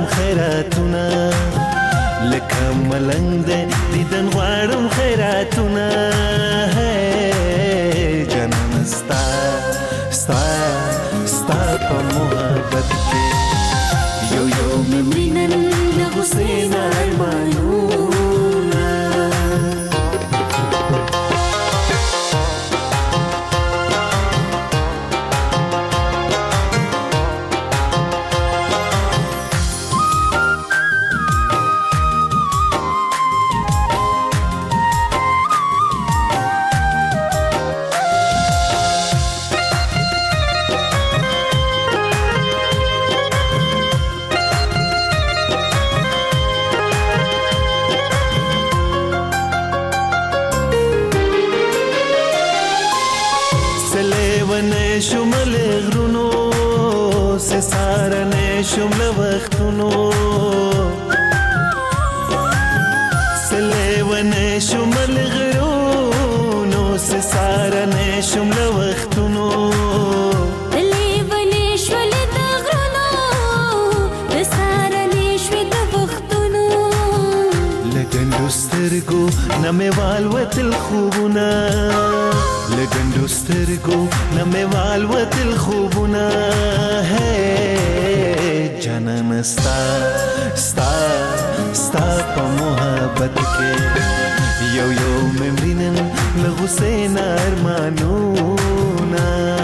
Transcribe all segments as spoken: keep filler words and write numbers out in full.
خیراتونه لکه ملنګ دې دیدن غواړم خیراتونه جانان ستا ستا ستا په محبت کې یو یو مې مینن له غوسې نه ارمانونه شمل غرونو سه سارنه شمل وختونو سلیونه شمل غرونو سه سارنه شمل وختونو سلیونه شمل غرونو سه سارنه شمل وختونو لګندو سترګو نمه والوتل خوبونه لګندو سترګو نمه والوتل خوبونه جانان ستا ستا ستا په محبت کې یو یو ممرینن له غوسې نه ارمانونه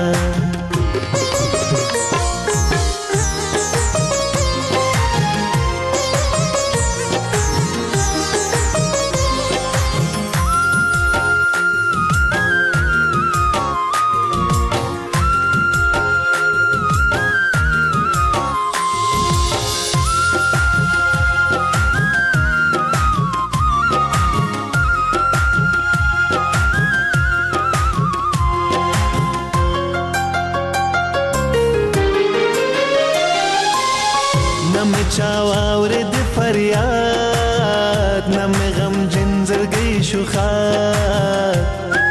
چاواره د فریاد نم غم جنزرګي شوخات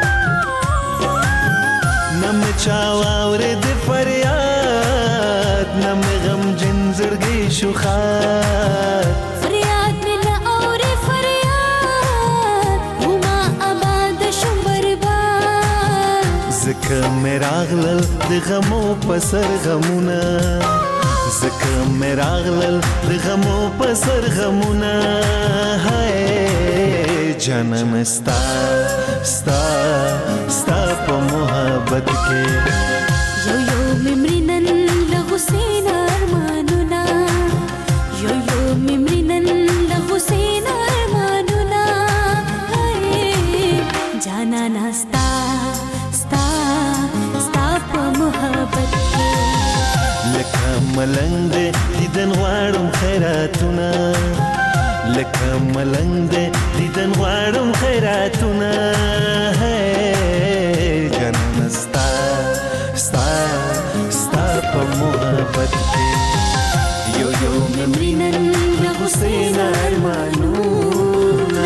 نم چاواره د فریاد نم غم جنزرګي شوخات فریاد مل اور فریاد هما آباد شم برباد زکه مراغلل د غمو پسر غمونه زکه مې راغلل د غمو په سر غمونه جانان ستا ستا ستا په محبت کې یو یو مې مړینن له غوسې نه ارمانونه یو یو مې مړینن له غوسې نه ارمانونه جانان ستا ستا ستا په محبت کې لکه ملنګ دې دیدن غواړم خیراتونه لکه ملنګ دې دیدن غواړم خیراتونه جانان ستا ستا ستا په محبت کې یو یو مې مړینن له غوسې نه ارمانونه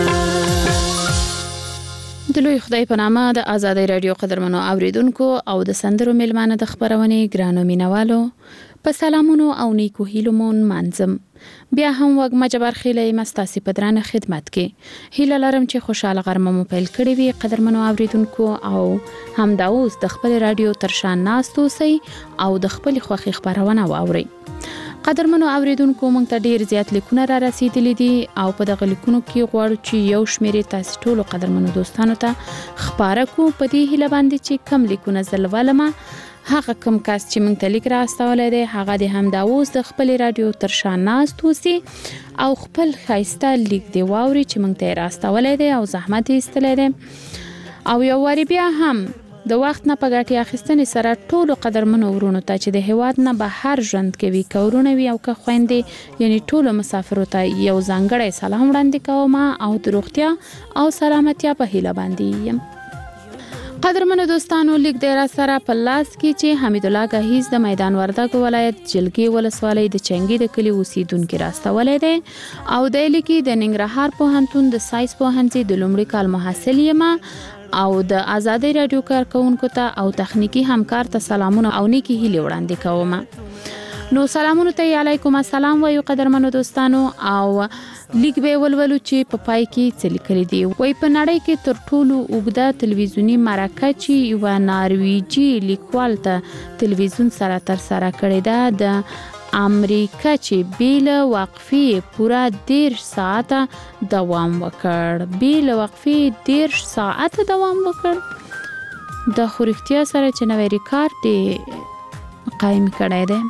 د لوی خدای په نامه د آزادۍ رادیو قدرمنو اوریدونکو او د سندرو میلمانه د خبرونې ګرانو مینوالو په سلامونو او نیکو هیلو مون منظم بیا هم وګ مجبر خېلې مستاسي پدرانه خدمت کې هیله لرم چې خوشاله غرمه مو پیل کړی وي قدرمنو اوریدونکو او هم دا اوس د خپل رادیو ترشان ناستو سي او د خپل خوخي خبرونه واوري قدرمنو اوریدونکو مونږ ته ډیر زیات لیکونه را رسیدلي دي او په دغه لیکونو کې غواړو چې یو شمیرې تاسو ټول قدرمنو دوستانو ته خبره کو په دې هیله باندې چې کم لیکونه زلوالمه هغه کم کس چې مونږ ته لیک را استولې ده هغه د هم دا اوس د خپل رادیو ترشان ناستو سي او خپل خایسته لیک دی واوري چې مونږ ته را استولې ده او زحمت یې استلې ده او یو وری بیا هم د وخت نه په ګټي اخیستنې سره ټولو قدرمنو ورونو ته چې د هیواد نه به هر ژوند کوي کورونه وي او که خويندې یعنی ټولو مسافرو ته یو ځانګړی سلام وړاندې کوم او د روغتیا او سلامتیا په هیله باندې یم قدرمنو دوستانو لیک د را سره په لاس کې چې حمید الله غهیز د میدان وردګ ولایت جلګي ولسوالۍ د چنګي د کلی اوسیدونکو راستولې ده او د لیکي د ننګرهار پوهنتون د ساينس پوهنځي د لومړي کال محصل یم او د آزادۍ رادیو کارکونکو ته او تخنیکی همکار ته سلامونه او نیکی هیله وړاندې کوم نو سلامونو ته علیکم السلام وایو قدرمنو دوستانو او لیک به ولولو چې په پای کې څه لیکلي دي. وای په نړۍ کې تر ټولو اوږده تلویزیونی مرکه چې یو نارویجي لیکوال ته تلویزیون سره تر سره کړې ده د امریکا چې بیل وقفې پورا دیرش ساعته دوام وکړ. بیل وقفې دیرش ساعته دوام وکړ. د خورختیا سره چې نوې ریکارډ دی قائم کړی دی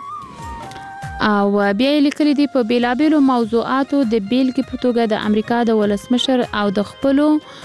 او بیا یې لیکلي دي په بیلابیلو موضوعاتو د بیلګې په توګه د امریکا د ولسمشر او د خپلو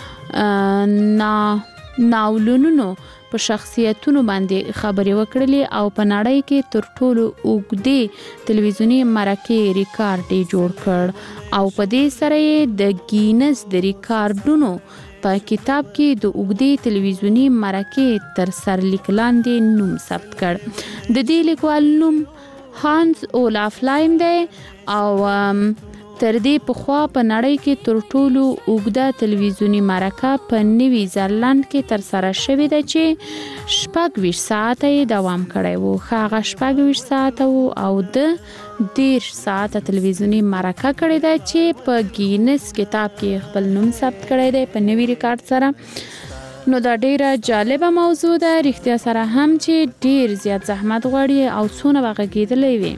نا ناولونو په شخصیتونو باندې خبرې وکړلې او په نړۍ کې تر ټولو اوږدې تلویزیونی مرکې ریکارډ جوړ کړ او په دې سره یې د گینز د ریکارډونو په کتاب کې د اوږدې تلویزیونی مرکې تر سرلیک لاندې نوم ثبت کړ. د دې لیکوال نوم هانس اولاف لایم دی او تر دې پخوا په نړۍ کې تر ټولو اوږده تلویزیونی مرکه په نیوی زرلند کې تر سره شوې ده چې شپږ ویشت ساعته یې دوام کړی و. هغه شپږ ویشت ساعته و او د دیرش ساعته تلویزیونی مرکه کړې ده چې په گینس کتاب کې خپل نوم ثبت کړی دی په نوی ریکارډ سره. نو دا ډیره جالبه موضوع ده رښتیا سره هم چې ډیر زیات زحمت غواړي او څونه وغږیدلی وي.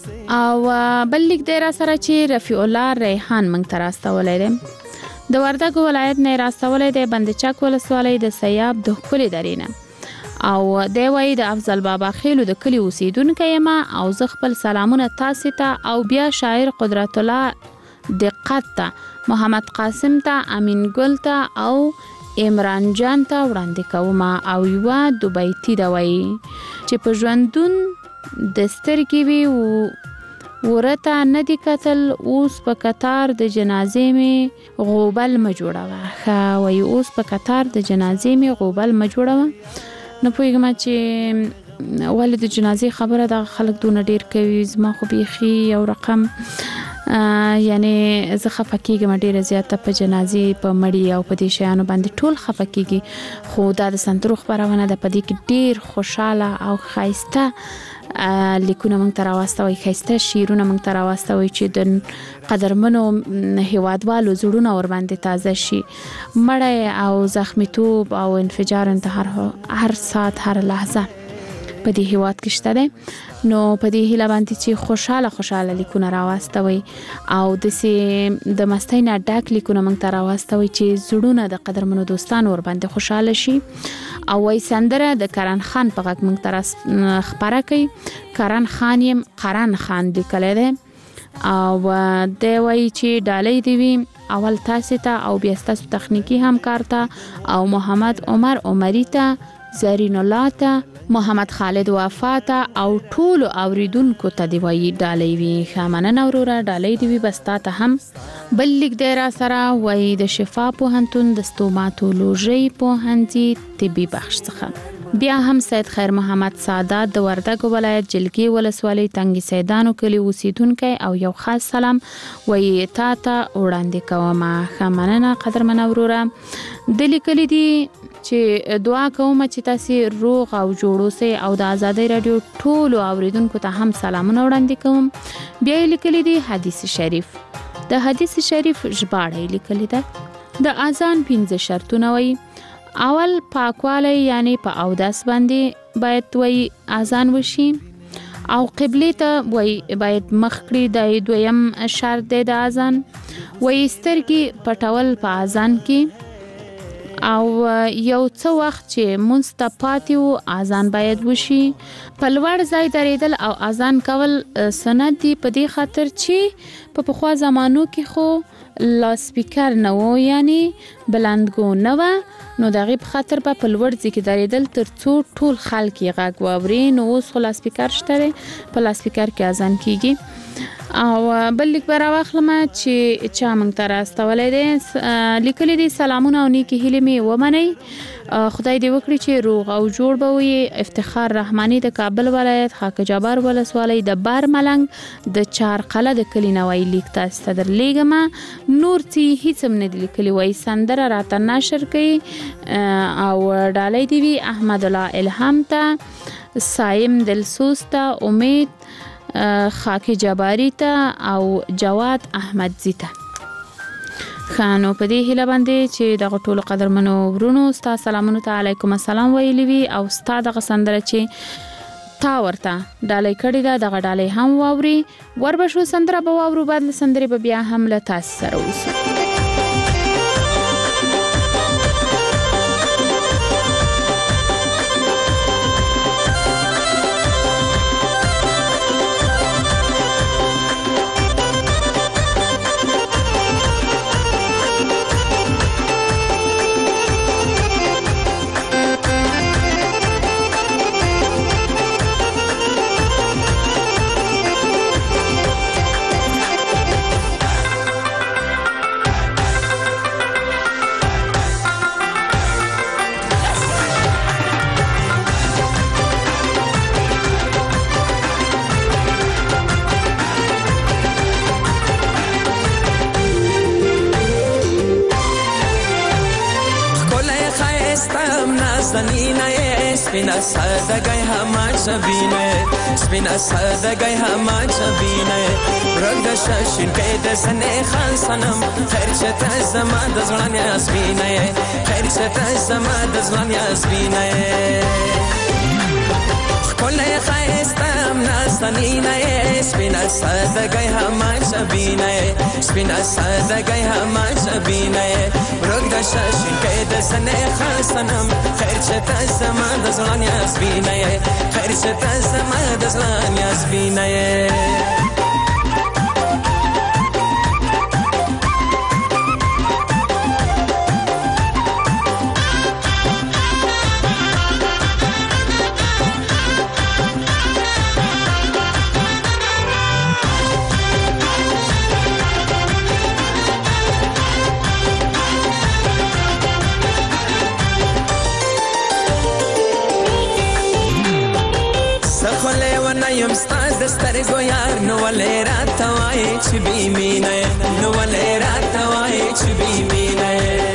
او بل لیک دی را سره چې رفیع الله ریحان موږ ته راستولی دی. د وردګو ولایت نه راستولی دی بندچک ولسوالۍ د سیاب د ښکلې درې نه او دی وایي د افضل بابا خیلو د کلي اوسیدونکی یم او زه خپل سلامونه تاسې ته او بیا شاعر قدرت الله دقت ته محمد قاسم ته امین ګل ته او عمران جان ته وړاندې کوم او یوه دوبیتي ده وایي چې په ژوندون د سترګې وي ورته نه دي کتل اوس په کتار د جنازې مې غوبل مه جوړوه. ښه وایي اوس په کتار د جنازې مې غوبل مه جوړوه. نه پوهېږم چې ولې د جنازې خبره دغه خلک دونه ډېر کوي. زما خو بیخي یو رقم یعنی زه خفه کېږم ډېره زیاته په جنازې په مړي او په دې شیانو باندې ټول خفه کېږي خو دا د سندرو خپرونه ده په دې کې ډېر خوشحاله او ښایسته لیکونه موږ ته راواستوئ ښایسته شعرونه موږ ته راواستوئ چې د قدرمنو هیوادوالو زړونه ورباندې تازه شي. مړی او زخمیتوب او انفجار انتحار هر ساعت هر لحظه په دې هیواد کې شته دی. نو په دې هیله باندې چې خوشحاله خوشحاله لیکونه راواستوئ او داسې د مستۍ نه ډک لیکونه موږ ته راواستوئ چې زړونه د قدرمنو دوستانو ورباندې خوشحاله شي. او وایي سندره د کرن خان په غږ موږ ته خپره کوي. کرن خان یم قرن خان لیکلی دی او دی وایي چې ډالۍ دې وي اول تاسې ته او بیا ستاسو تخنیکي همکار ته او محمد عمر عمري ته زرین الله ته محمد خالد وفا ته او ټولو اوریدونکو ته دی وایي ډالۍ وي. ښه مننه وروره ډالۍ دې وي بس تا ته هم. بل لیک دی را سره وایي د شفا پوهنتون د ستوماتولوژي پوهنځي طبي بخش څخه. بیا هم سید خیر محمد سادات د وردګو ولایت جلګې ولسوالۍ تنګي سیدانو کلي اوسیدونکی او یو خاص سلام وایي تا ته وړاندې کوم. ښه مننه قدرمنه وروره. د لیکلي دي چې دعا کوم چې تاسې روغ او جوړ اوسئ او د ازادۍ راډیو ټولو اوریدونکو ته هم سلامونه وړاندې کوم. بیا یې لیکلي دي حدیث شریف. د حدیث شریف ژباړه یې لیکلې ده. د اذان پنځه شرطونه وایي. اول پاکوالی یعنی په اودس باندې باید وایي اذان وشي او قبلې ته وایي باید مخ کړي د دویم شرط دی د اذان. وایي سترګې پټول په اذان کې او یو څه وخت چې مونځ ته پاتې و اذان باید وشي. په لوړ ځای درېدل او اذان کول سنت دي په دې خاطر چې په پخوا زمانو کې خو لاسپیکر نه و یعنی بلندګو نه و نو د هغې په خاطر به په لوړ ځای کې درېدل تر څو ټول خلک یې غږ واوري. نو اوس خو لاسپیکر شته دی په لاسپیکر کې اذان کېږي. او بل لیک به راواخلم چې چا موږ ته راستولی دی. لیکلی دی سلامونه او نیکې هیلې مې ومنئ. خدای دې وکړي چې روغ او جوړ به وي. افتخار رحماني د کابل ولایت خاک جبار ولسوالۍ د بار ملنګ د چارقله د کلي نه وایي لیک تاسې ته درلیږم. نور څه هیڅ هم نه دي لیکلي. وایي سندره راته نشر کوي او ډالۍ دې وي احمد الله الهام ته، سایم دلسوز ته، امید خاکی جباری ته او جواد احمدزی ته. خانو په دې هیله باندې چې دغه ټولو قدرمنو ورونو ستا سلامونو ته علیکم السلام ویلی وي او ستا دغه سندره چې تا ورته ډالۍ کړې ده دغه ډالۍ هم واوري. وربشو سندره به واورو، بعد له سندرې به بیا هم له تاسو سره اوسو. سپینا سادگی همان شبینه سپینا سادگی همان شبینه رنگ ششین که دسن خان سنم خرچت زمان دزلان یاسبینه خرچت زمان دزلان یاسبینه کل خیستم ناستنینه سپینا سادگی همان شبینه سپینا سادگی همان شبینه رنگ ششین که دسن خان سنم خرچت زمان دزلان یاسبینه خرچت زمان دزلان یاسبینه یم ستاد سترګو یار نو ولې راته وایې چې بې مینه نو ولې راته وایې چې بې مینه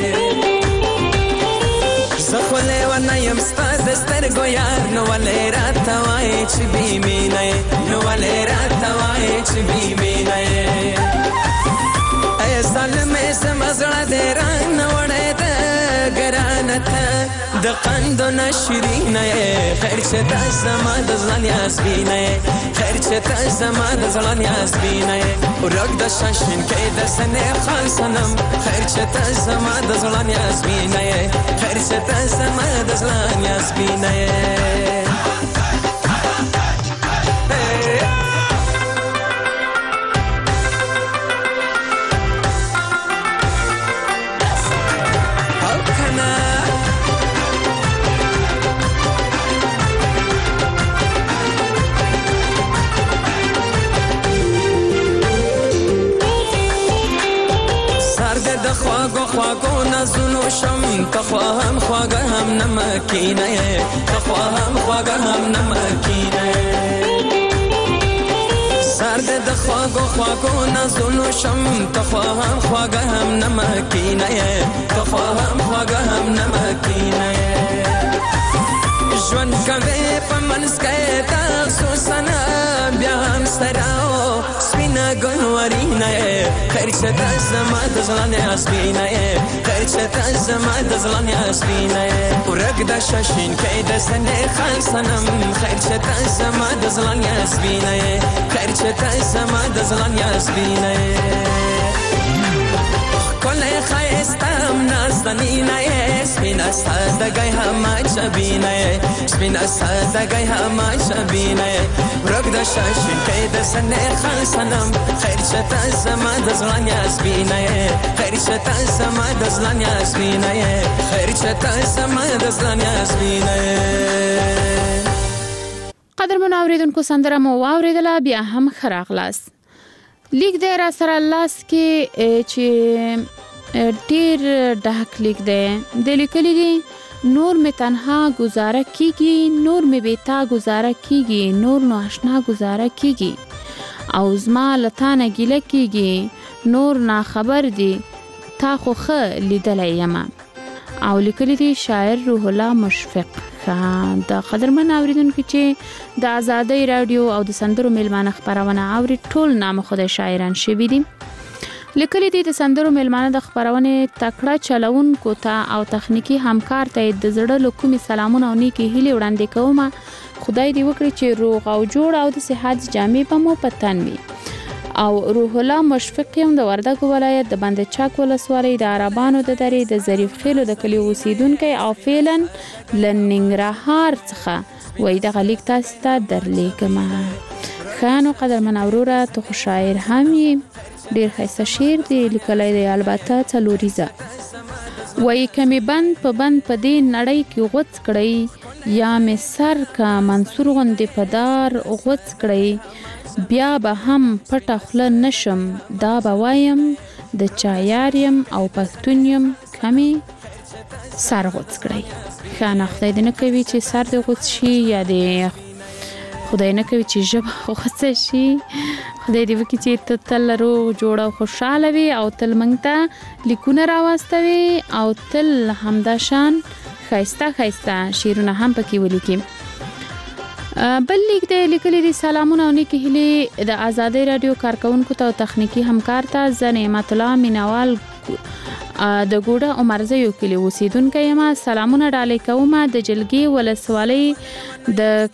زه خو لیونه یم ستاد سترګو یار نو ولې راته وایې چې بې مینه نو ولې راته وایې چې بې مینه ای ظالمې زما زړه دې رانه وړی ده ګرانه ته د قندو نه شیرینه خیر چې ته زما د زړه یاسمینه خیر چې ته زما د زړه یاسمینه ورک د شاشین کې د سنې خان صنم خیر چې ته زما د زړه یاسمینه خیر چې ته زما د زړه یاسمینه خواگو خواگو نزونو شم تخواهم خواگه هم نمکینه تخواهم خواگه هم نمکینه سرد د خواگو خواگو نزونو شم تخواهم خواگه هم نمکینه تخواهم خواگه هم نمکینه ژوند کوي په منځ کې تاسو سنا بیا هم سراو سپینه ګنورینه خیر چې ته زما د زړه یاسمینه خیر چې ته زما د زړه یاسمینه ورک د شاشین کې د سنې خان صنم خیر چې ته زما د زړه یاسمینه خیر چې ته زما د زړه یاسمینه کله خایستم نازنینه سپینا سادگی همان شبینه سپینا سادگی همان شبینه ورک د شاشین کې د سنې خان صنم خیر چې ته زما د زړه یاسمینه خیر چې ته زما د زړه یاسمینه خیر چې ته زما د زړه یاسمینه. قدرمنو اوریدونکو سندره مو واوریدله، بیا هم ښه راغلاست. لیک دی را سره لاس کې چې ډیر ډاک لیک دی د لیکلي دي نور می تنها گزاره کیږي نور می بیتا گزاره کیږي نور نو آشنا گزاره کیږي او زما لتانه ګیله کیږي نور نا خبر دی تا خو خ لیدلې یما او لیکلي دي شاعر روح الله مشفق. ښه د قدرمن اوریدونکو چې د آزادۍ رادیو او د سندرو میلمانه خبرونه اوري ټول نام خدای شاعران شوي دي. لیکلي دي د سندرو میلمانه د خبرونه تکړه چلونکو ته او تخنیکی همکار ته د زړه له کومې سلامونه او نیکی هیلې وړاندې کوم. خدای دې وکړي چې روغ او جوړ او د صحت جامې په مو پتن وي. او روح الله مشفق یم د وردګو ولایت د بند چاک ولسوالۍ د عربانو د درې د ظریف خیلو د کلی اوسیدونکی او فعلا لننګرهار څخه وای د غلیک تاسو ته درلیکم. خانو قدرمن اوروره ته خو شاعر هم یې ډیر ښایسته شعر دی لیکلی دی البته څلوریزه. وای کمی بند په بند په دې نړۍ کې غوڅ کړی یا مې سر کا منصور غوندې په دار غوڅ کړی بیا به هم پټه خوله نشم دا به وایم د چایار یم او پښتون یم کمې سر غوڅ کړی. ښه نه خدای دې نه کوي چې سر دې غوڅ شي یا دې خدای نه کوي چې ژبه غوڅه شي. خدای دې وکړي چې ته تل روغ جوړ او خوشحاله وي او تل موږ ته لیکونه راواستوي او تل همدا شان ښایسته ښایسته شعرونه هم پکې ولیکي. بل لیک دی لیکلی دی سلامونه او نیکی هیلې د آزادۍ رادیو کارکونکو ته او تخنیکی همکار ته زه نعمت الله مینوال د ګوډه عمرزیو کلی اوسیدونکی یم. سلامونه ډالۍ کوم د جلګې ولسوالۍ د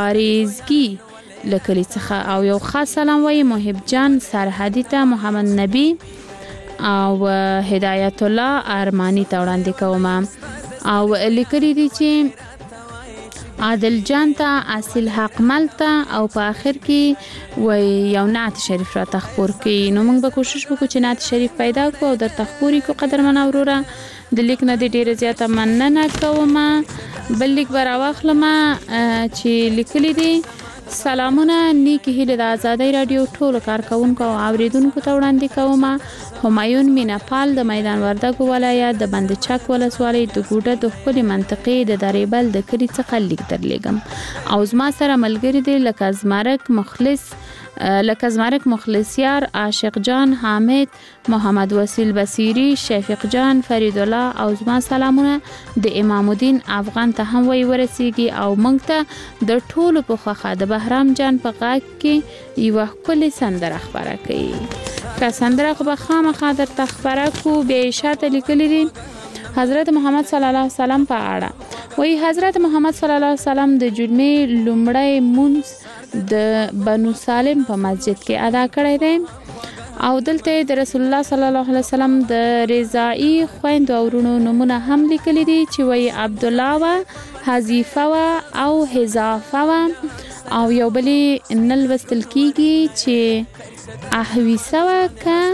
کاریزګي له کلي څخه او یو خاص سلام وایي محب جان سرحدي ته محمد نبی او هدایت الله ارمانی ته وړاندې کوم. او لیکلی دی چې عادل جان ته اصل حق مل ته او په آخر کې وای یو نعت شریف را تخپور کی. نو موږ به کوشش وکړو چې نعت شریف پیدا کو او در تخپوري کو قدرمن اوروره. د لیک نه ډیره زیاته مننه کوم. بل لیک به راواخلم چې لیکلی دی سلامونه نیکی هیلې د آزادۍ رادیو ټولو کارکونکو او اوریدونکو ته وړاندې کوم. همایون میناپال د میدان وردګو ولایت د بند چک ولسوالۍ د ګوډه د ښکلې منطقې د دریبل د کلي څخه لیک درلیږم او زما سره ملګري دي لکه زمرک مخلص لکه زمرک مخلص یار عاشق جان حامد محمد وسیل بصیری شفیق جان فرید الله او زما سلامونه د امام الدین افغان ته هم وی ورسیږي او موږ ته د ټولو په خوخه د بهرام جان په غاک کې یو ښکلې سندره خبره کوي. که سندره خو به خامخا درته خبره کو. بیا شاته لیکلی دي حضرت محمد صلی الله علیه وسلم په اړه وی حضرت محمد صلی الله علیه وسلم د جمعې لومړی مونځ د بنو سالم په مسجد کې ادا کړی دی او دلته د رسول الله صلی الله علیه وسلم د رضائی خويندو او ورونو نمونه هم لیکلي دي چې وی عبد الله وا حذیفه وا او حذافه وا او یو بلی نل وستل کیږي چې احویسه وا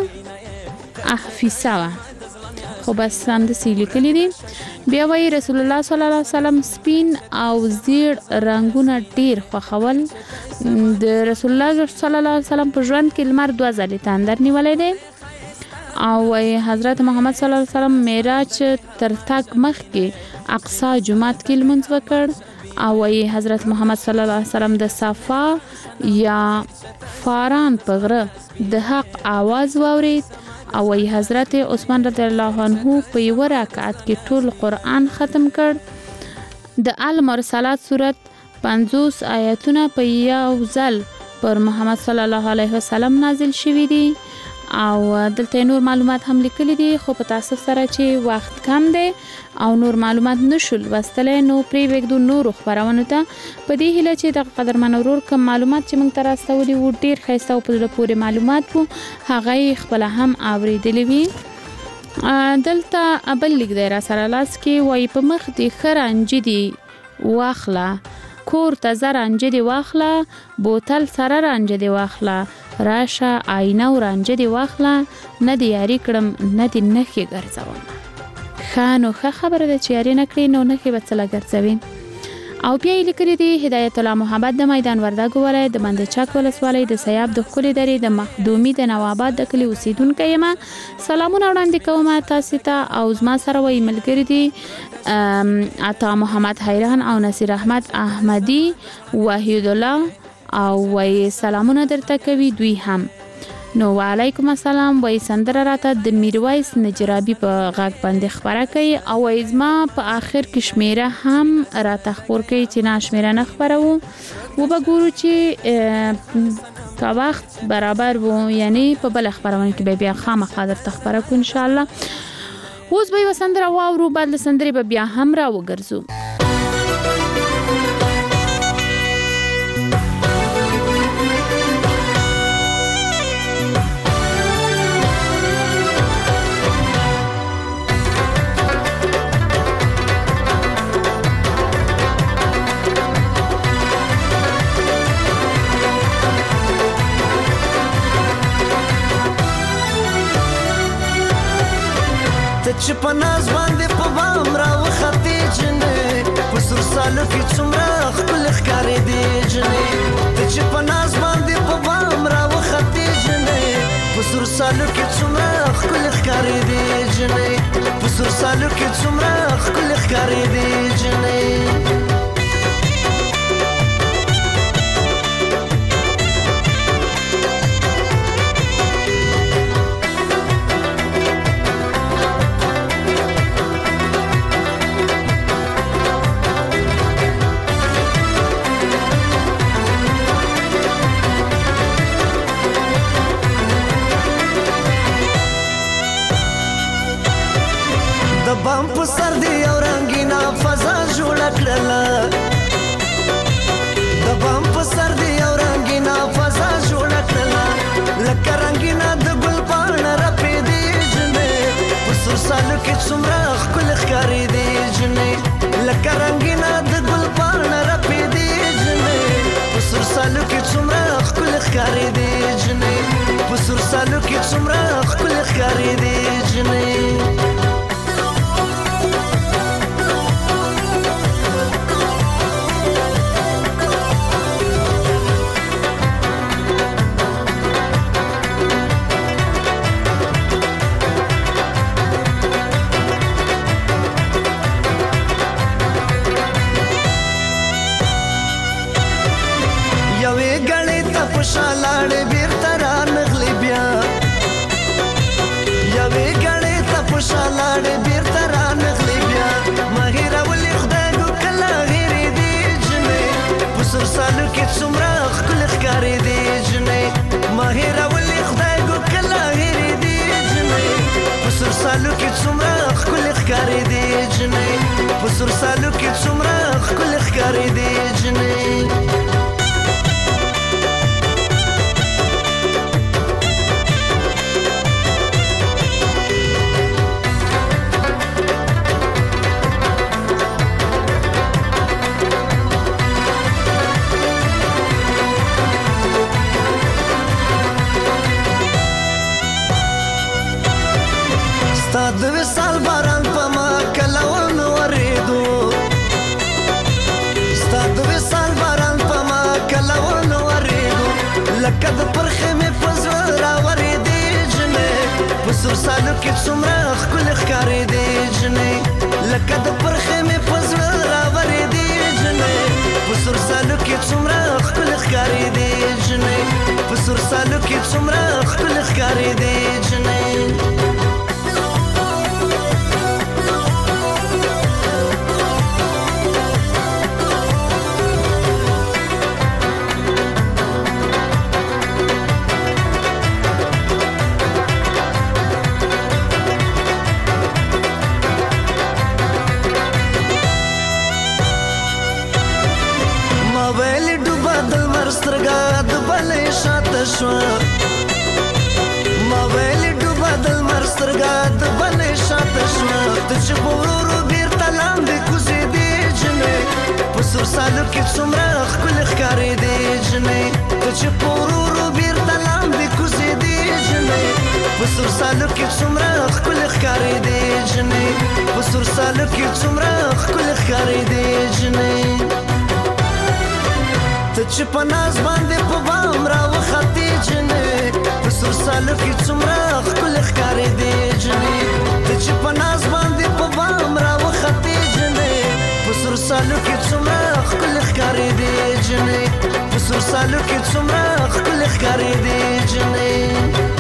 کا احفیسه وا خو بس سند سی لیکلی دي. بیا وی رسول الله صلی الله علیه وسلم سپین او زیړ رنگونه ډیر خوښول. د رسول الله صلی الله علیه وسلم په ژوند کې لمر دوه ځلې تندر نیولې دی او وی حضرت محمد صلی الله علیه وسلم معراج تر تک مخکې اقصی جمعات کې لمونځ وکړ او وی حضرت محمد صلی الله علیه وسلم د صفا یا فاران په غره د حق आवाज واورید او وی حضرت عثمان رضی الله عنه په یو رکعت کې ټول قرآن ختم کړ. د المرسلات سورت پنځوس آیاتونه په یو ځل پر محمد صلی الله علیه وسلم نازل شوي دي او دلته نور معلومات هم لیکلي دي خو په تاسف سره چې وخت کم دی او نور معلومات نشول وستلی نو پرې وګدو نورو خبرونو ته په دې هیله چې د قدرمن ورور کوم معلومات چې موږ ته راستولي وو ډیر ښایسته او په زړه پورې معلومات وو هغه یې خپله هم اورېدلي وي. دلته بل لیک دی را سره لاس کې وایي په مخ دې ښه رانجې دي واخله کور ته زه رانجې دې واخله بوتل سره رانجې دې واخله راشه آینه و رانجه دی واخله نه دی یاری کړم نه دی نخې ګرځوم. ښه نو ښه خبره ده چې یاري نه کړې نو نخې به څه له ګرځوي. او بیا یې لیکلي دي هدایت الله محمد د میدان وردګو ولایت د بند چک ولسوالۍ د سیاب د ښکلې درې د مخدومي د نواباد د کلي اوسیدونکی یم. سلامونه وړاندې کوم تاسو ته او زما سره وایي ملګري دي عطا محمد حیران او نصیر احمد احمدي وحید الله او وای سلامونه درته کوي دوی هم. نو وعلیکم السلام. وای سندره راته د میرویس نجرابي په غږ باندې خبره کوي او ازما په آخر کې شمیره هم راته خبر کوي چې نه شمیره نه خبره وو و بګورو چې کا وخت برابر وو یعنی په بل خبرونه کې بیا خامخا درته خبره کو ان شاء الله. اوس به وسندره واورو بعد له سندرې به بیا هم را وګرځو. چې په ناز باندې په بام راوختې جنې په سور سالو کې څومره ښکلې ښکارې دي جنې چې په ناز باندې په بام راوختې جنې په سور سالو کې څومره ښکلې ښکارې دي جنې په سور سالو کې څومره ښکلې ښکارې دي جنې بام په سر دی او رنگینا فضا جوړه کړله د بام په سر دی او رنگینا فضا جوړه کړله لکه رنگینا د ګل پاڼه رپې دی جنې په سور سالو کې څومره ښکلې ښکارې دی جنې لکه رنگینا د ګل پاڼه رپې دی جنې په سور سالو کې څومره ښکلې ښکارې دی جنې په سور سالو کې څومره ښکلې ښکارې دی جنې شالاړې بیرته را نغلې بیا یوې ګړې ته په شالاړې بیرته را نغلې بیا ما هېرولې خدای ګو کله هېرې دي جنې په سور سالو کې څومره ښکلې ښکارې دي جنې ما هېرولې خدای ګو کله هېرې دي جنې په سور سالو کې څومره ښکلې ښکارې دي جنې په سور سالو کې څومره ښکلې ښکارې دي جنې د وصال باران په ما کله ونه ورېدو ستا د وصال باران په ما کله ونه ورېدو لکه د پرخې مې په زړه راورېدې جنې په سور سالو کې څومره ښکلې ښکارېدې جنې لکه د پرخې مې په زړه راورېدې جنې په سور سالو کې څومره ښکلې ښکارېدې جنې په سور سالو کې څومره ښکلې ښکارېدې جنې سترګه د بلې شاته شوه ما ویلې ډوبه د لمر سترګه د بلې شاته شوه ته چې په ورو ورو بېرته لاندې کوزېدې جنې په سور سالو کې څومره ښکلې ښکارېدې جنې ته چې په ورو ورو بېرته لاندې کوزېدې جنې په سور سالو کې څومره ښکلې ښکارېدې جنې په سور سالو کې څومره ښکلې ښکارېدې جنې ته چې په ناز باندې په بام راوختې جنې په سور سالو کې څومره ښکلې ښکارېدې جنې ته چې په ناز باندې په بام راوختې جنې په سور سالو کې څومره ښکلې ښکارېدې جنې په سور سالو کې څومره ښکلې ښکارېدې جنې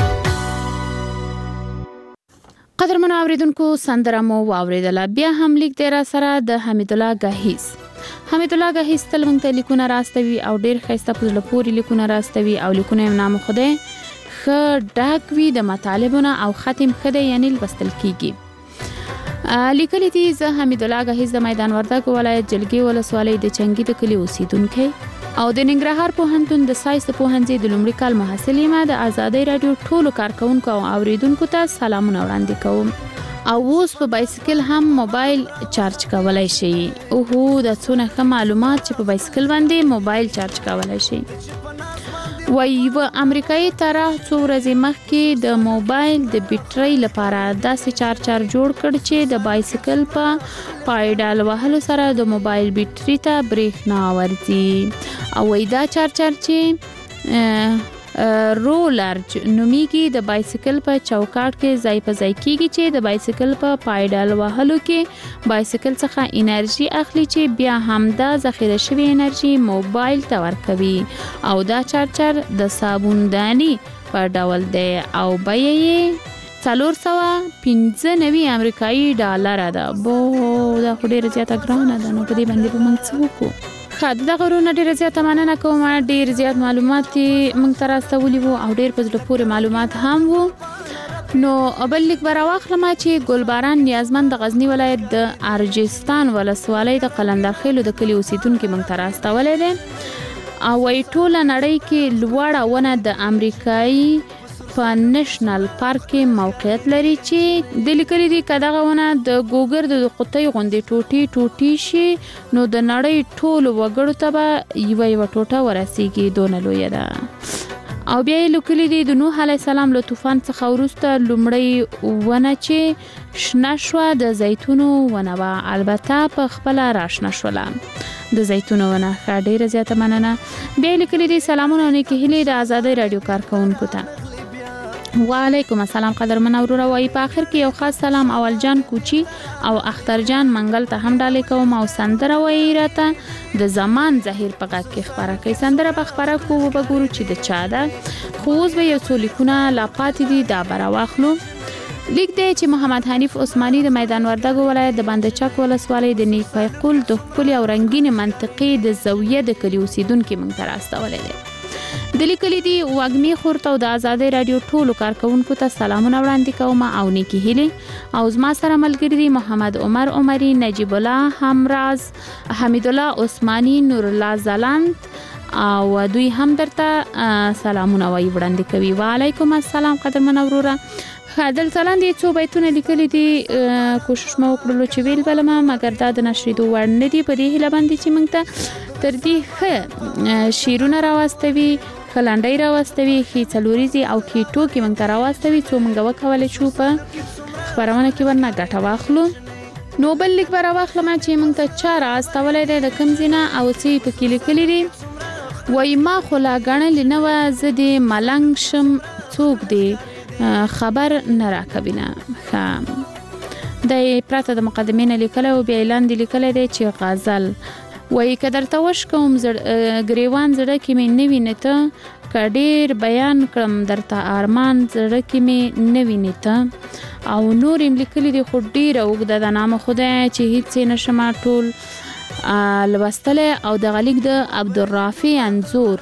قدرمنو اوریدونکو سندره مو واوریدله. بیا هم لیک دی را سره د حمید الله گهیز. حمید الله گهیز تل موږ ته لیکونه راستوي او ډیر ښایسته په زړه پورې لیکونه راستوي او لیکونه یې نام خدای ښه ډک وي د مطالبونه او ختم ښه دی یعنی لوستل کیږي. لیکلي دي زه حمید الله گهیز د میدان وردګ ولایت جلګي ولسوالۍ د چنګي د کلي اوسیدونکی او د ننګرهار پوهنتون د ساینس پوهنځي د لومړي کال محصل یم. د آزادۍ رادیو ټولو کارکونکو او اوریدونکو ته سلامونه وړاندې کوم. او اوس په بایسکل هم موبایل چارج کولای شي. اوهو د څونه ښه معلومات چې په بایسکل باندې موبایل چارج کولای شي. وای و امریکایي طرح څو ورځې مخکې د موبایل د بیټرۍ لپاره داسې چارجر جوړ کړ چې د بایسکل په پایډل وهلو سره د موبایل بیټرۍ ته برېښنا ورځي. او وای دا چارجر چې رولر نومیږي د بایسکل په چوکاټ کې ځای په ځای کیږي چې د بایسکل په پایډل وهلو کې بایسکل څخه انرژي اخلي چې بیا همدا ذخیره شوی انرژي موبایل ته ورکوي. او دا چارجر د صابونداني په ډول دی او بیه یې څلور سوه پنځه نوي امریکایي ډالره ده. بو دا خو ډیره زیاته ګرانه ده. نو په دې باندې به موږ څه وکړو؟ ښه دغه ورونه ډیره زیاته مننه کوم. ډیر زیات معلومات موږ ته راستولي وو او ډیر په زړه پورې معلومات هم وو. نو بل لیک به راواخلم چې ګلباران نیازمند د غزني ولایت د ارجستان ولسوالۍ د قلندرخیلو د کلي اوسیدونکي موږ ته راستولی دی. او وایي ټوله نړۍ کې لوړه ونه د امریکایي په نشنل پارک کې موقعیت لري چې د لیکلي دي که دغه ونه د ګوګر د قطۍ غوندې ټوټې ټوټې شي نو د نړۍ ټولو وګړو ته به یوه یوه ټوټه ورسیږي. دونه لویه ده. او بیا یې لیکلي دي د نوح علیه السلام له طوفان څخه وروسته لومړۍ ونه چې شنه شوه د زیتونو ونه وه. البته په خپله راشنه شوله د زیتونو ونه. ښه ډیره زیاته مننه. بیا یې لیکلي دي سلامونه او نیکې هیلې د آزادۍ راډیو کارکونکو ته. وعلیکم السلام قدرمن وروره. وایي په آخر کې یو خاص سلام اول جان کوچی او اختر جان منګل ته هم ډالې کوم. او سندره وایي راته د زمان زهیر په غږ کې خپره کوي. سندره به خپره کوو به ګورو چې د چا ده. خو اوس به یو څو لیکونه لا پاتې دي دا به راواخلو. لیک دی چې محمد حنیف عثماني د میدان وردګ ولایت د بند چک ولسوالۍ د نیک پیقول د ښکلې او رنګینې منطقې د زاویه د کلي اوسیدونکي موږ ته راستولی دی. د لیکلي دي وږمې خور ته او د آزادۍ راډیو ټولو کارکونکو ته سلامونه وړاندې کوم او نیکې هیلې. او زما سره ملګري دي محمد عمر عمري، نجیب الله همراز، حمید الله عثماني، نور الله زلند او دوی هم درته سلامونه وایي وړاندې کوي. وعلیکم السلام قدرمن وروره. دلته لاندې څو بیتونه لیکلي دي. کوشش مو وکړلو چې ویل بلمه مګر دا د نشریدو وړ نه دي. په دې هیله باندې چې موږ ته تر دې ښه شعرونه راواستوي، ښه لنډۍ راواستوي، ښې څلوریزې او ښې ټوکې موږ ته راواستوي څو موږ وکولی شو په خپرونه کې ورنه ګټه واخلو. نو بل لیک به راواخلم چې موږ ته چا رااستولی دی د کوم ځای نه او څه یې پکې لیکلي دي. وایي ما خو لا ګڼلې نه وه زه دې ملنګ شم څوک دی خبر نه راکوینه. ښه دا یې پرته د مقدمې نه لیکلی او بیا یې لاندې لیکلی دی چې غزل وایي که درته وش کوم ګریوان زړه کې مې نه وینې ته، که ډېر بیان کړم درته ارمان زړه کې مې نه وینې ته. او نور یې لیکلي دي خو ډېره اوږده ده نامه خدای چې هېڅ یې نشم ټول لوستلی. او دغه لیک د عبدالرافع انځور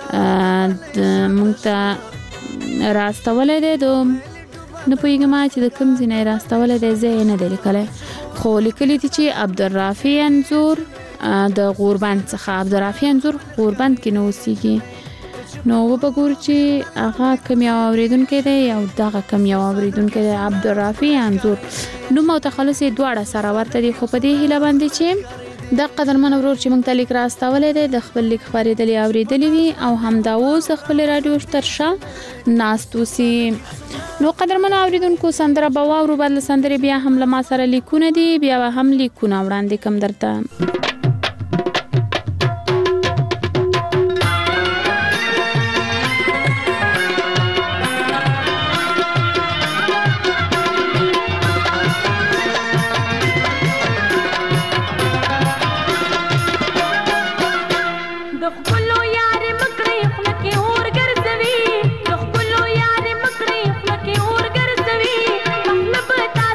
موږ ته راستولی دی. د نه پوهېږم چې د کوم ځای نه یې راستولی دی ځای یې نه دی لیکلی خو لیکلي دي چې عبدالرافع انځور د غوربند څخه. عبدالرافع انځور غوربند کې نه اوسېږي. نو وبه ګورو چې هغه کوم یو اورېدونکی دی او دغه کوم یو اورېدونکی دی. عبدالرافع انځور نوم او تخلص یې دواړه سره ورته دي. خو په دې هیله باندې چې د قدرمن ورور چې موږ ته لیک راستولی دی د خپل لیک خپرېدلې اورېدلې وي او همدا اوس خپلې راډیو تر شا ناست اوسي. نو قدرمن اورېدونکو سندره به واورو. بعد له سندرې بیا هم له ما سره لیکونه دي بیا به هم لیکونه وړاندې کوم درته. بتا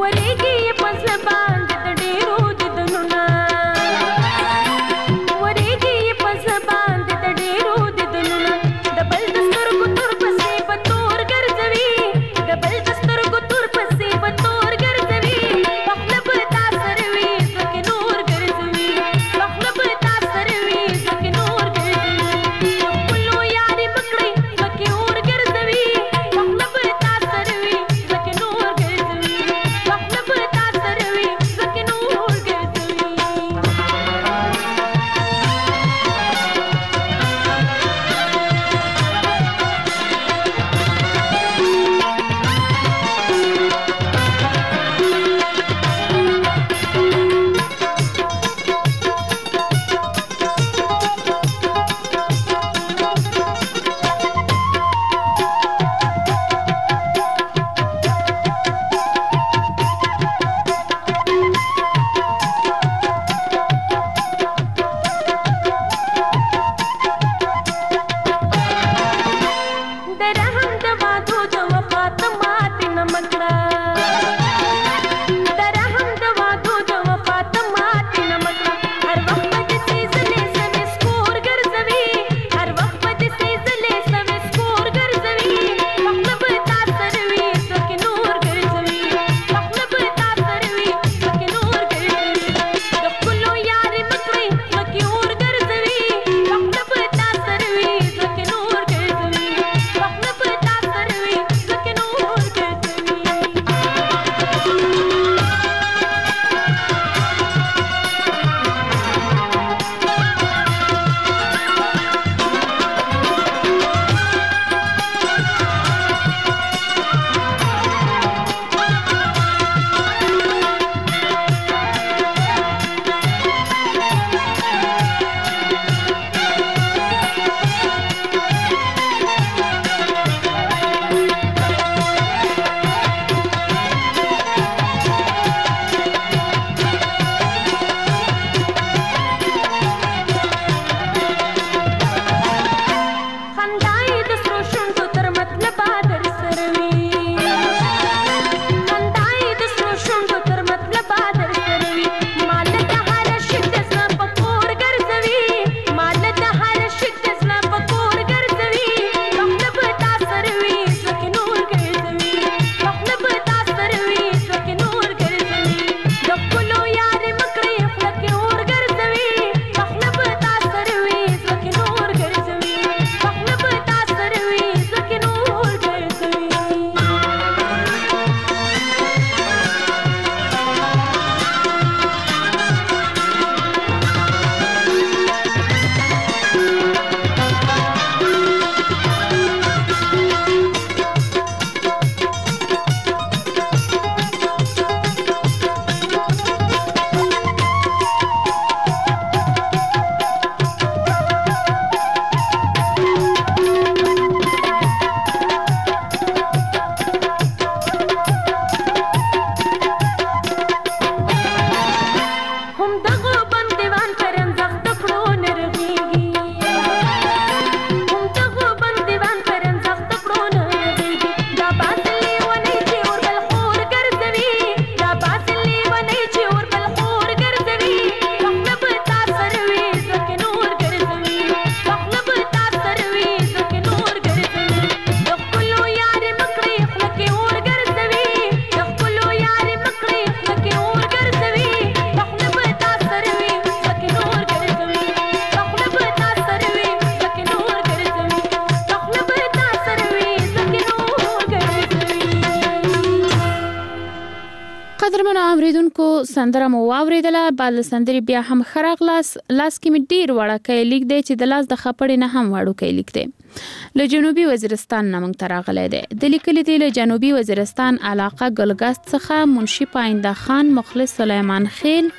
قدرمنو اوریدونکو سندره مو واوریدله بل سندري بیا هم خراغ لاس لاس کې می ډیر وړکې لیک دی چې د لاس د خپړې نه هم وړو کې لیک دی له جنوبي وزیرستان نه موږ تراغلی دی د لیکلي دی له جنوبي وزیرستان علاقه ګلګست څخه منشي پاینده خان مخلص سلیمان خیل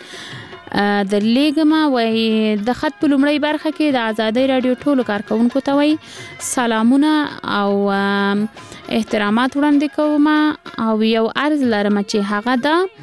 د لیګما وای د خط په لومړی برخه کې د آزادۍ رادیو ټولو کارکونکو ته وای سلامونه او احترامات وړاندې کوم او یو عرض لرم چې هغه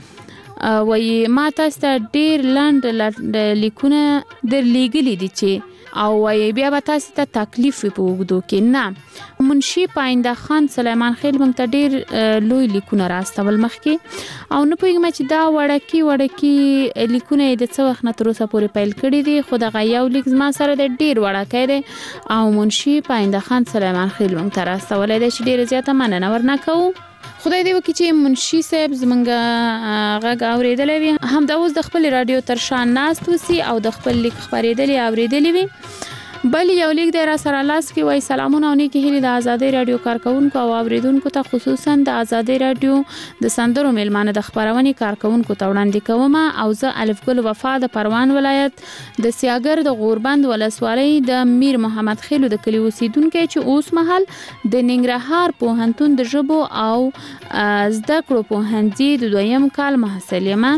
دا وای ما تاسو ته ډیر لاند لیکونه در لیګلی دي چې او وای بیا به تاسو ته تکلیف په وګدو کې نه منشي پاینده خان سلیمان خیل موږ ته ډیر لوی لیکونه راستول مخکې او نه پوهیږم چې دا وړکی وړکی لیکونه د څه وخت نه تر اوسه پورې پیل کړي دي، خو دغه یو لیک زما سره د ډیر وړکی دی او منشي پاینده خان سلیمان خیل موږ ته راستولی دی چې ډیره زیاته مننه ورنه کوو. خدای دې وکړي چې منشي صاحب زمونږ غږ اورېدلی وي، همدا اوس د خپل رادیو تر شا ناست وسي او د خپل لیک خپرېدلې اورېدلی وي. بل یو لیک دی را سره لاس کې وایي سلامونه او نیکې هیلې د ازادۍ رادیو کارکونکو او اوریدونکو ته، خصوصا د ازادۍ رادیو د سندرو میلمانه د خپرونې کارکونکو ته وړاندې کوم او زه الف ګل وفا د پروان ولایت د سیاګر د غوربند ولسوالۍ د میر محمد خیلو د کلي اوسیدونکی چې اوس مهال د ننګرهار پوهنتون د ژبو او زده کړو پوهنځي د دویم کال محصل یم.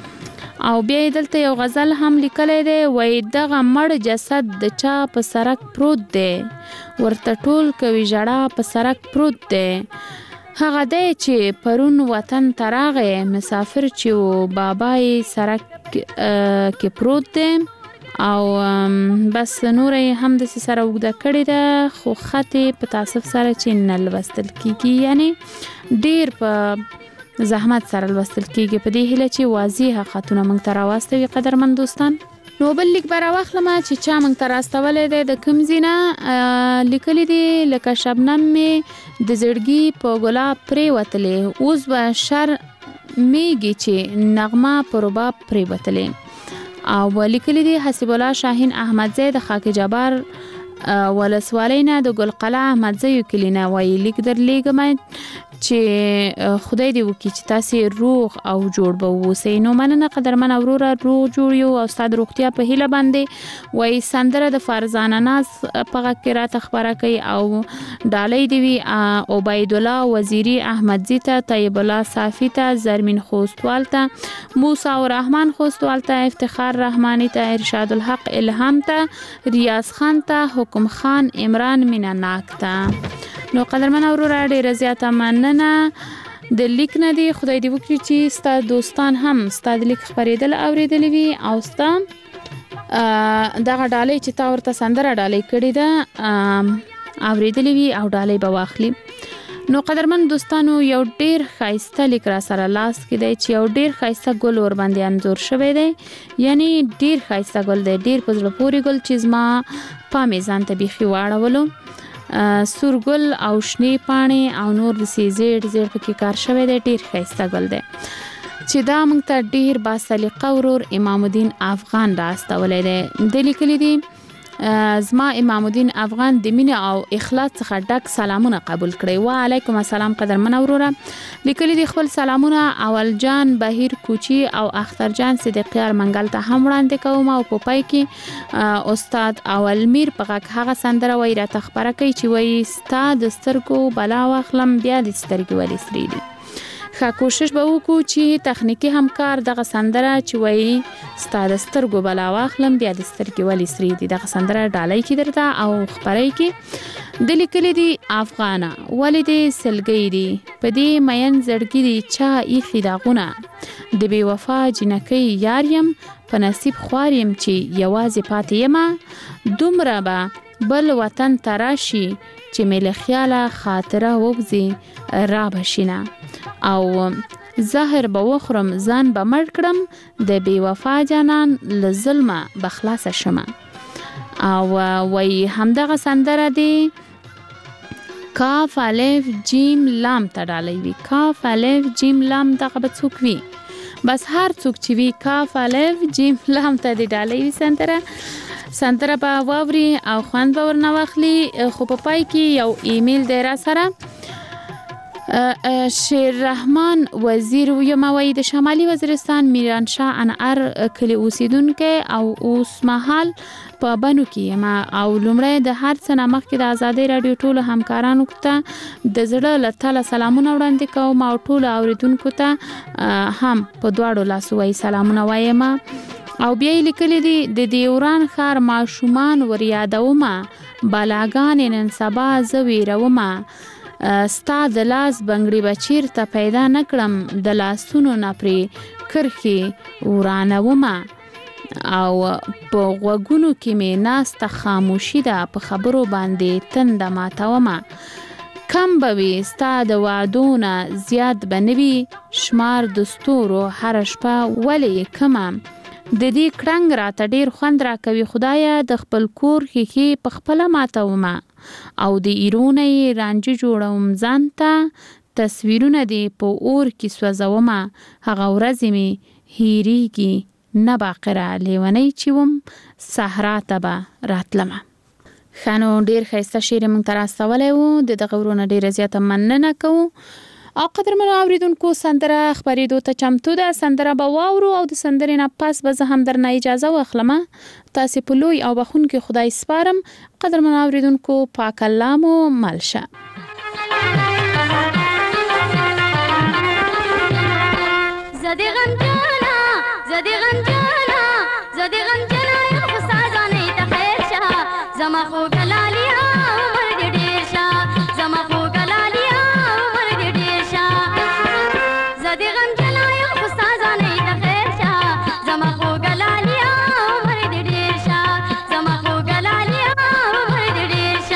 او بیا دلته یو غزل هم لیکلی دی، وای دغه مړ جسد د چا په سرک پروت دی، ورته ټول کوي ژړا په سرک پروت دی، هغه دی چې پرون وطن ته راغی مسافر چې و بابا یې سرک کې پروت دی. او بس نور یې هم داسې سره اوږده کړې ده، خو خط یې په تاسف سره چې نه لوستل کېږي، یعنی ډېر په زحمت سره لوستل کېږي. په دې هیله چې واضحه خطونه موږ ته راواستوي قدرمن دوستان. نو بل لیک به راواخلم چې چا موږ ته راستولی دی د کوم ځای نه لیکلی دی، لکه شبنم مې د زړګي په ګلاب پرېوتلې، اوس به شر میږي چې نغمه په رباب پرېوتلې. او لیکلی دی حسیب الله شاهین احمدزی د خاک جبار ولسوالۍ نه د ګلقلعه احمدزیو کلي نه، وایي لیک در لیږم چې خدای دې وکړي چې تاسې روغ او جوړ به واوسئ. نو مننه قدرمن وروره، روغ جوړ یو او ستا د روغتیا په هیله باندې. وایي سندره د فارزانه ناز په غږ کې راته خپره کوي او ډالۍ دې وي عبیدالله وزیري احمدزي ته، طیب الله صافي ته، زرمین خوستوال ته، موسی الرحمن خوستوال ته، افتخار رحماني ته، ارشاد الحق الهام ته، ریاض خان ته، حکم خان عمران میناناک ته. نو قدرمن وروره ډیره زیاته مننه د لیک نه دی. خدای دې وکړي چې ستا دوستان هم ستا د لیک خپرېدل اورېدلی وي او ستا دغه ډالۍ چې تا ورته سندره ډالۍ کړې ده اورېدلی وي او ډالۍ به واخلي. نو قدرمن دوستانو یو ډیر ښایسته لیک را سره لاس کې دی چې یو ډیر ښایسته ګل ور باندې انځور شوی دی، یعنی ډیر ښایسته ګل دی، ډیر په زړه پورې ګل چې زما پام یې ځان ته بیخي واړولو. سور ګل او شنې پاڼې او نور داسې زیړ زیړ پکې کار شوی دی، ډیر ښایسته ګل دی چې دا موږ ته ډیر باسلیقه ورور امام الدین افغان راستولی دی. د لیکلی دی زما امام الدین افغان د مینه او اخلاص څخه ډک سلامونه قبول کړئ. وعلیکم السلام قدرمن وروره. لیکلی دی خپل سلامونه اول جان بهیر کوچی او اختر جان صدیقیار منګل ته هم وړاندې کوم او په پای کې استاد اول میر په غږ هغه سندره وایي راته خپره کوي چې وایي ستا د سترګو بلا واخلم بیا د سترګې ولې سرې دي. ښه کوشش به وکړو چې تخنیکي همکار دغه سندره چې وایي ستا د سترګو بلا واخلم بیا د سترګې ولې سرې دي دغه سندره ډالۍ کې درته او خپرۍ کې د لیکلي دي افغانه ولې دې سلګۍ دي په دې مین زړګي دي چا ایښي داغونه د بې وفا جنکۍ یار یم په نصیب خوار یم چې یوازې پاتې یمه دومره به بل وطن ته راشي چې مې له خیاله خاطره ووځي را بشینه او زهر به وخورم ځان به مړ کړم د بې وفا جانان له ظلمه به خلاصه شمه. او وایي همدغه سندره دی کاف الف جیم لام ته ډالۍ وي. کاف الف جیم لام دغه به څوک وي؟ بس هر څوک چې وي کاف الف جیم لام ته دی ډالۍ وي سندره سندره به واوري او خوند به ورنه واخلي. خو په پای کې یو ایمیل دی را سره شیر رحمان وزیر یم وایي د شمالي وزیرستان میرانشاه انعر کلي اوسیدونکی او اوس مهال په بنو کې یم او لومړی د هر څه نه مخکې د ازادۍ راډیو ټولو همکارانو ته د زړه له تله سلامونه وړاندې کوم او ټولو اوریدونکو ته هم په دواړو لاسو وایي سلامونه وایم. او بیا یې لیکلی دي د دیوران ښار ماشومان ور یادومه بالاګانې نن سبا زه ویرومه ستا د لاس بنګړي به چیرته پیدا نه کړم د لاسونو نه پرې کرښې ورانومه او په غوږونو کې مې ناسته خاموشي ده په خبرو باندې تنده ماتومه کم به وي ستا د وعدونه زیات به نه وي شمار د ستورو هره شپه ولې کمه د دې کړنګ راته ډېر خوند راکوي خدایه د خپل کور ښیښې په خپله ماتومه او د ایرونه یې رانجه جوړوم ځان ته تصویرونه دې په اور کې سوځومه هغه ورځې مې هېرېږي نه باقره لیونی چې وم صحرا ته به راتلمه. ښه نو ډېر ښایسته شعر یې موږ ته راستولی و د دغه ورونه ډېره زیاته مننه کوو او قدرمنو اورېدونکو سندره خپرېدو ته چمتو ده. سندره به واورو او د سندرې نه پس به زه هم درنه اجازه واخلمه. تاسې په لوی او بخښونکي خدای سپارم. قدرمنو اورېدونکو پاک الله مو مل شه. زدی غمجانا زدی غمجانا زدی غمجانا یم خو ستا ځوانۍ ته خیر شه زما خوږه لالیا عمر دې ډېر شه زما خوږه لالیا عمر دې ډېر شه زدی غمجانا یم خو ستا ځوانۍ ته خیر شه زما خوږه لالیا عمر دې ډېر شه زما خوږه لالیا عمر دې ډېر شه.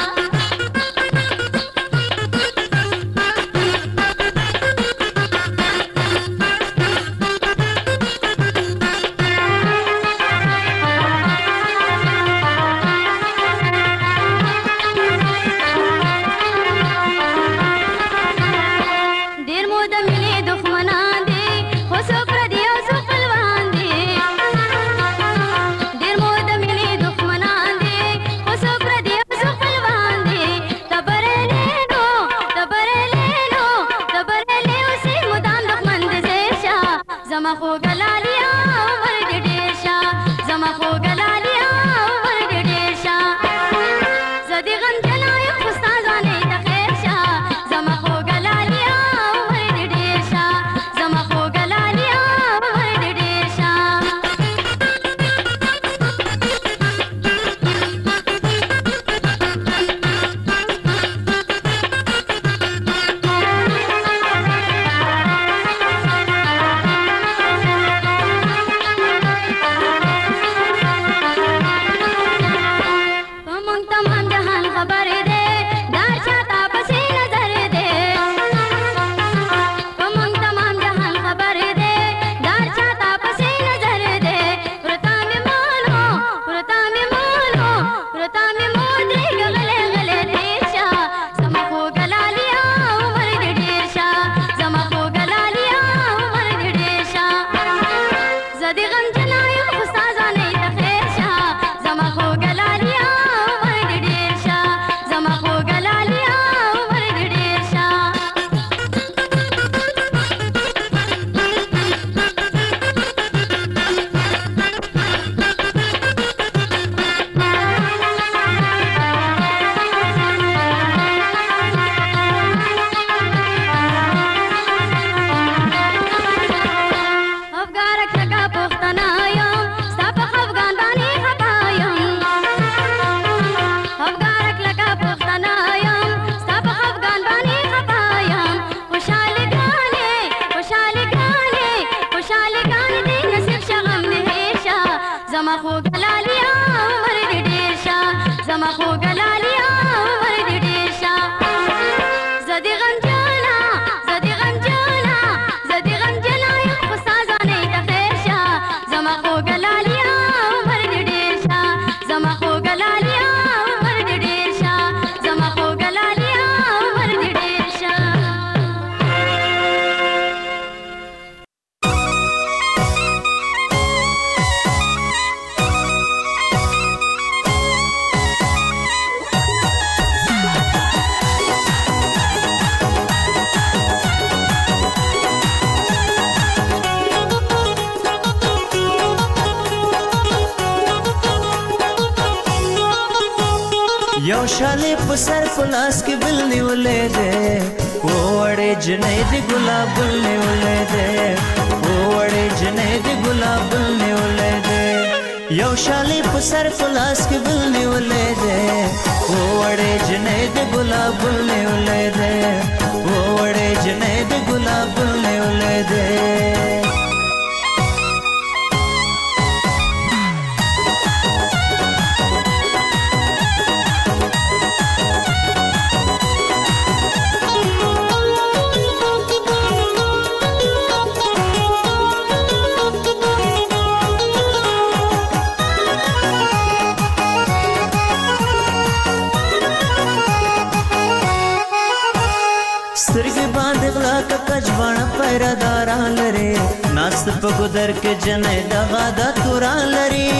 یو شاله په سر په لاس کې بل نیولې ده وړې جنې د ګلاب بل نیولې ده وړې جنې د ګلاب بل نیولې ده یو شاله په سر په لاس کې بل نیولې ده وړې جنې د ګلاب بل نیولې ده وړې جنې د ګلاب بل نیولې ده ناست په ګودر کې جنې دغه د تورا لري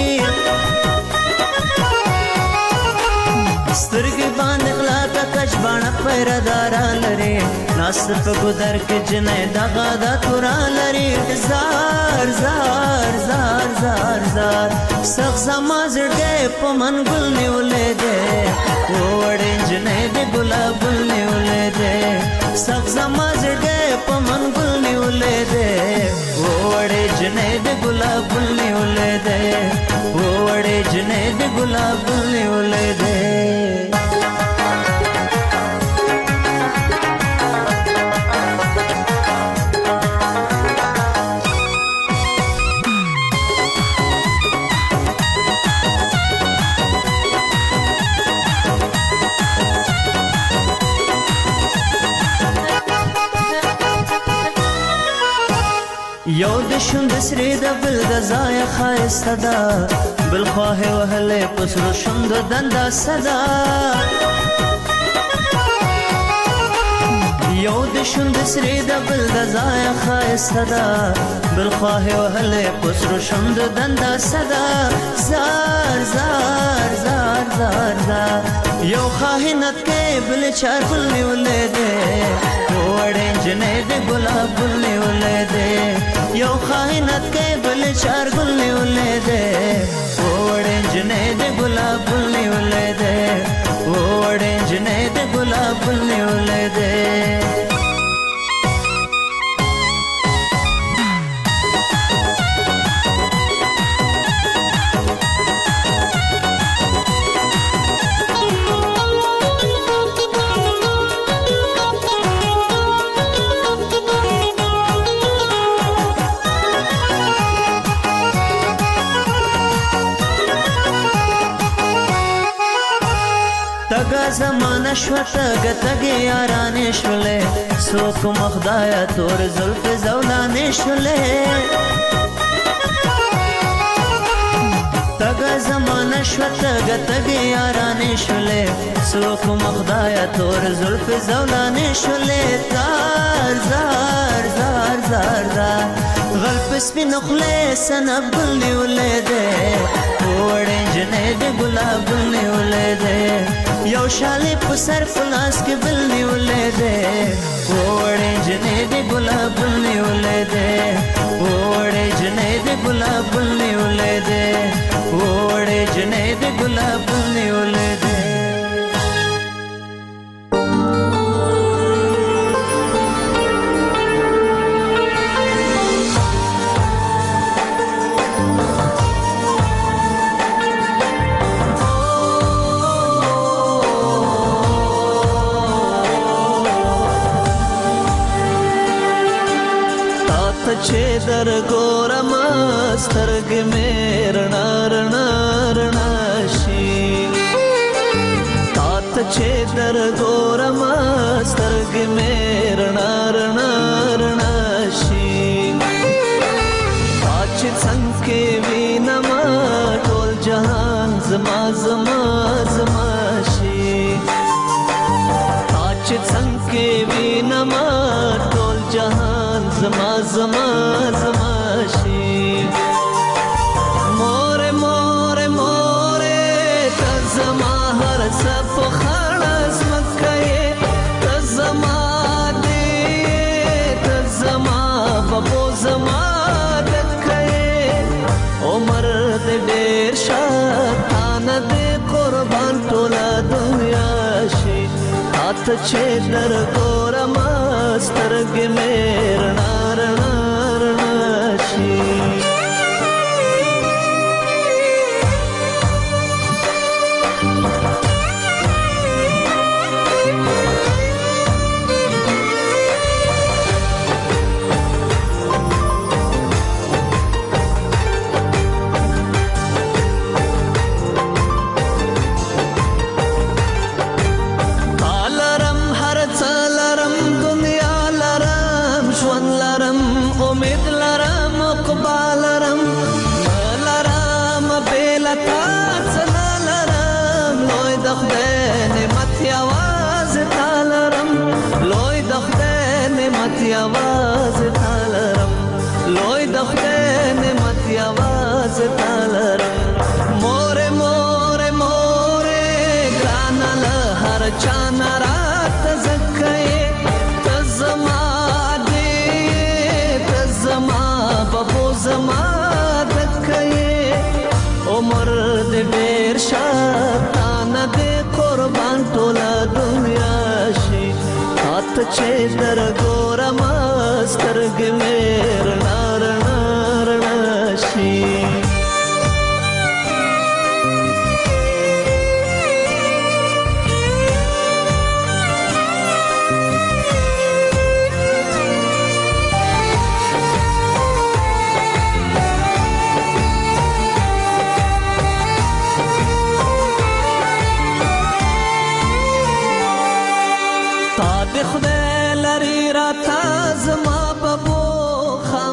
سترګې باندې غلا کا کچ باڼه پیردارا لري ناست په ګودر کې جنې دغه د تورا لري زار زار زار زار زار سخ زما زړګې په من ګل نیولې ده وړې جنې د ګلاب نیولې ده سخ زما زړګې په من ګل نیولې ده وړې جنې د ګلاب نیولې ده وړې جنې د ګلاب نیولې ده یو د شوند سری د بل د ځای خایسته ده بل خواه وهلې پسرو شوند دنده صدا یو د شوند سری د بل د ځای خایسته ده بل خواه وهلې پسرو شوند دنده صدا زار زار زار زار زار یو خاینت کې بل چار بل نیولې ده وړې جنې د ګلاب بل نیولې ده یو خاینت کې بل چار ګل نیولې ده وړې جنې د ګلاب بل نیولې ده وړې جنې د ګلاب بل نیولې ده تگا زمانه شو تگا تگی یارانه شوله سوک مخدایا تور زلف زولانه شوله تگا زمانه شو تگا تگی یارانه شوله سوک مخدایا تور زلف زولانه شوله زار زار زار زار زار غلپ سپین خله سنب گل نیولے دے وڑے جنے دے گلاب گل نیولے دے یو شالی پسر فلاس کے بل نیولے دے وڑے جنے دے گلاب گل نیولے دے وڑے جنے دے گلاب گل نیولے دے وڑے جنے دے گلاب گل نیولے دے छे दर गोरम स्तर्ग में रणा रणा रणाशी तात छे दर गोरम स्तर्ग में रणा रणा रणाशी पाच संके वीनमा टोल जहान जमा जमा जमाशी पाच संके वीनमा टोल जहान zama zama zamashi more more more ta zama har sab khalas makkaye ta zama de ta zama babo zama dakkaye umar de der shatan de qurban tola dunya shi hat che dar goram sterg merna rana ranashi आवाज तालरम लोय दख خدای نعمت یوازې تا لرم مورې مورې مورې ګرانه له هر چا نه راته ځکه یې ته زما دې ته زما ببو زما دکه یې عمر دې ډېر شه تا نه دې قربان ټوله دنیا شي تا ته چې در ګورم سترګې مې